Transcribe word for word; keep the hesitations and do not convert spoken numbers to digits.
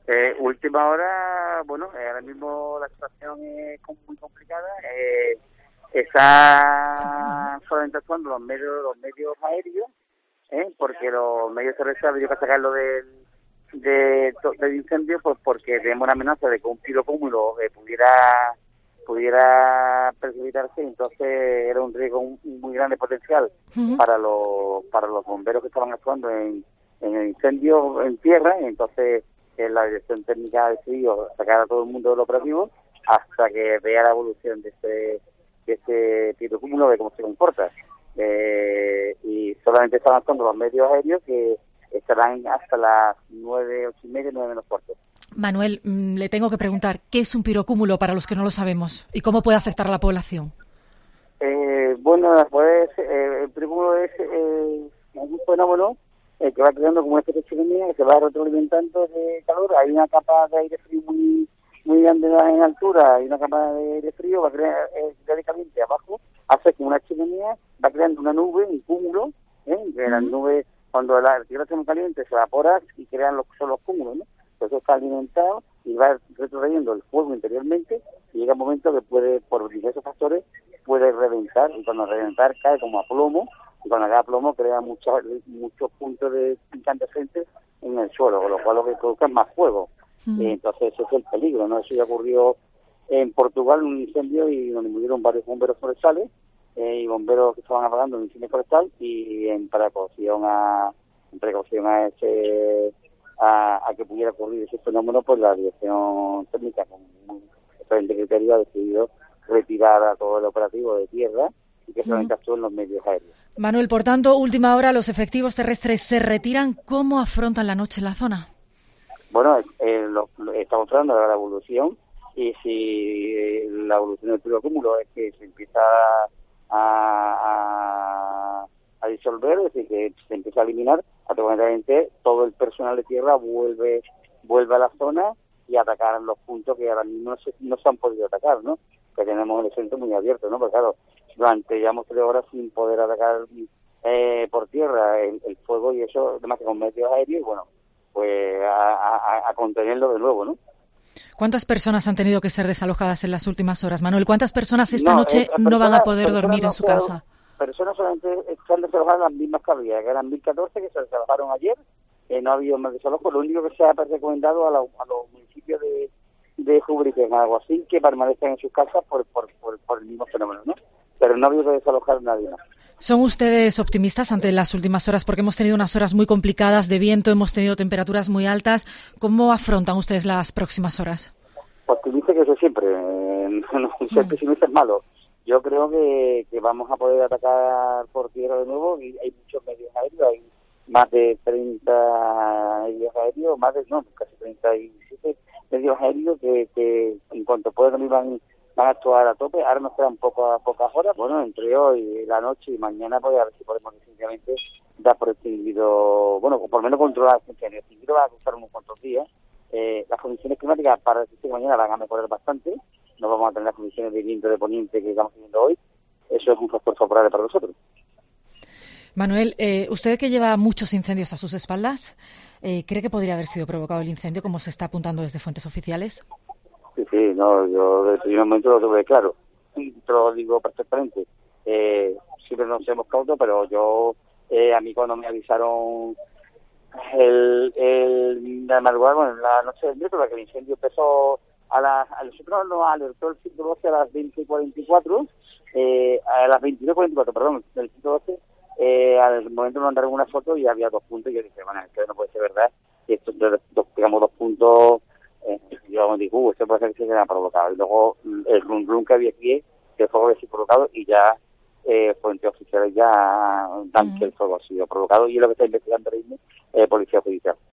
Eh, última hora, bueno, eh, ahora mismo la situación es muy complicada. Eh, están solamente actuando los medios, los medios aéreos, ¿eh? Porque los medios terrestres había que sacarlo del, de, del incendio, pues porque tenemos una amenaza de que un pirocúmulo eh, pudiera pudiera precipitarse, entonces era un riesgo un, muy grande potencial uh-huh. para los para los bomberos que estaban actuando en, en el incendio en tierra, entonces eh, la dirección técnica ha decidido sacar a todo el mundo del operativo hasta que vea la evolución de este de este pirocúmulo, de cómo se comporta. Eh, y solamente están actuando los medios aéreos, que estarán hasta las nueve, ocho y media, nueve menos cuarto. Manuel, le tengo que preguntar, ¿qué es un pirocúmulo para los que no lo sabemos? ¿Y cómo puede afectar a la población? Eh, bueno, pues eh, el pirocúmulo es eh, un fenómeno eh, que va creando como una especie de chimenea, que se va retroalimentando de calor. Hay una capa de aire frío muy muy grande en altura, hay una capa de aire frío, va a crear eh, aire caliente abajo, hace como una chimenea, va creando una nube, un cúmulo, ¿eh? que uh-huh. las nubes, cuando la tierra está muy caliente, se evapora y crean los, son los cúmulos, ¿no? Entonces está alimentado y va retrocediendo el fuego interiormente y llega un momento que puede, por diversos factores, puede reventar, y cuando reventar cae como a plomo, y cuando cae a plomo crea muchos muchos puntos de incandescentes en el suelo, con lo cual lo que provoca es más fuego. Uh-huh. Eh, entonces ese es el peligro, ¿no? Eso ya ocurrió en Portugal, un incendio y donde murieron varios bomberos forestales eh, y bomberos que estaban apagando un incendio forestal, y en precaución a en precaución a ese A, a que pudiera ocurrir ese fenómeno, pues la dirección técnica con un excelente criterio ha decidido retirar a todo el operativo de tierra y que solamente uh-huh. actúen los medios aéreos. Manuel, por tanto, última hora, los efectivos terrestres se retiran. ¿Cómo afrontan la noche en la zona? Bueno, eh, lo, lo, estamos tratando de la evolución, y si eh, la evolución del pirocúmulo es que se empieza a, a, a disolver, es decir, que se empieza a eliminar, automáticamente todo el personal de tierra vuelve vuelve a la zona y atacar los puntos que ahora mismo no se, no se han podido atacar, ¿no? Que tenemos el centro muy abierto, ¿no? Porque claro, durante llevamos tres horas sin poder atacar eh, por tierra el, el fuego, y eso, además que con medios aéreos, y bueno, pues a, a, a contenerlo de nuevo, ¿no? ¿Cuántas personas han tenido que ser desalojadas en las últimas horas, Manuel? ¿Cuántas personas esta no, noche eh, no personas, van a poder dormir no en su puedo, casa? Personas solamente están desalojadas las mismas que había, que eran mil catorce, que se desalojaron ayer. Eh, no ha habido más desalojos. Lo único que se ha recomendado a, la, a los municipios de, de Júbrica, en Alguacil, que permanezcan en sus casas por, por, por, por el mismo fenómeno, ¿no? Pero no ha habido que desalojar a nadie más. ¿Son ustedes optimistas ante las últimas horas? Porque hemos tenido unas horas muy complicadas de viento, hemos tenido temperaturas muy altas. ¿Cómo afrontan ustedes las próximas horas? Optimista que eso siempre. Eh, no, ser mm. pesimista es malo. Yo creo que, que vamos a poder atacar por tierra de nuevo, y hay muchos medios aéreos, hay más de treinta medios aéreos, más de, no, casi treinta y siete medios aéreos que, que en cuanto puedan van, van a actuar a tope. Ahora nos quedan pocas pocas horas, bueno, entre hoy, la noche y mañana, pues a ver si podemos definitivamente dar por extinguido, bueno, por lo menos controlar el incendio. El extinguido va a costar unos cuantos días. Eh, las condiciones climáticas para el sistema mañana van a mejorar bastante, no vamos a tener las condiciones de viento de poniente que estamos teniendo hoy. Eso es un factor favorable para nosotros. Manuel, eh, usted que lleva muchos incendios a sus espaldas, eh, ¿cree que podría haber sido provocado el incendio, como se está apuntando desde fuentes oficiales? Sí, sí, no, yo desde el primer momento lo tuve claro, te lo digo perfectamente. Eh, siempre nos hemos cauto, pero yo, eh, a mí cuando me avisaron el, el la madrugada, bueno, la noche del miércoles, que el incendio empezó a las, a nosotros nos alertó el ciento doce a las veinte cuarenta y cuatro, eh, a las veintidós cuarenta y cuatro, perdón, del ciento doce, eh, al momento me mandaron una foto y había dos puntos, y yo dije, bueno, esto no puede ser verdad, y esto, dos, digamos, dos puntos, eh, yo me dije, uh, esto puede ser que se haya provocado, y luego el rum rum que había aquí, que el fuego había sido provocado, y ya eh, fuentes oficiales ya dan uh-huh. que el fuego ha sido provocado, y es lo que está investigando ahora mismo eh, Policía Judicial.